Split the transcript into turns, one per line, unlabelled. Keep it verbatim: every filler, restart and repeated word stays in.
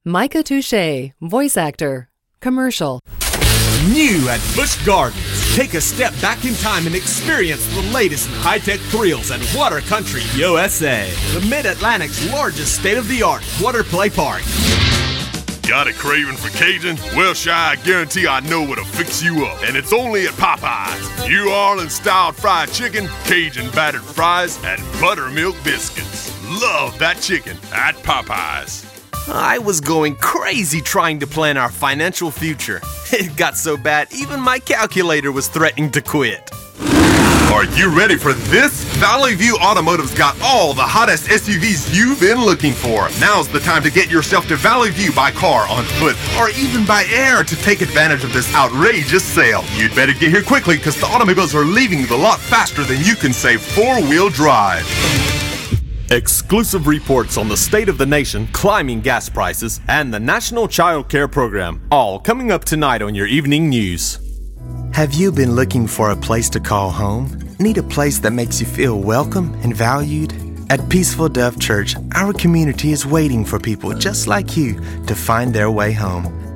Micah Touche, voice actor. Commercial.
New at Busch Gardens. Take a step back in time and experience the latest in high-tech thrills at Water Country U S A, the Mid-Atlantic's largest state-of-the-art water play park.
Got a craving for Cajun? Well, Shy, I guarantee I know what'll fix you up. And it's only at Popeyes. New Orleans-style fried chicken, Cajun battered fries, and buttermilk biscuits. Love that chicken at Popeyes.
I was going crazy trying to plan our financial future. It got so bad, even my calculator was threatening to quit.
Are you ready for this? Valley View Automotive's got all the hottest S U Vs you've been looking for. Now's the time to get yourself to Valley View by car, on foot, or even by air to take advantage of this outrageous sale. You'd better get here quickly because the automobiles are leaving the lot faster than you can save four-wheel drive.
Exclusive reports on the state of the nation, climbing gas prices, and the National Child Care Program. All coming up tonight on your evening news.
Have you been looking for a place to call home? Need a place that makes you feel welcome and valued? At Peaceful Dove Church, our community is waiting for people just like you to find their way home.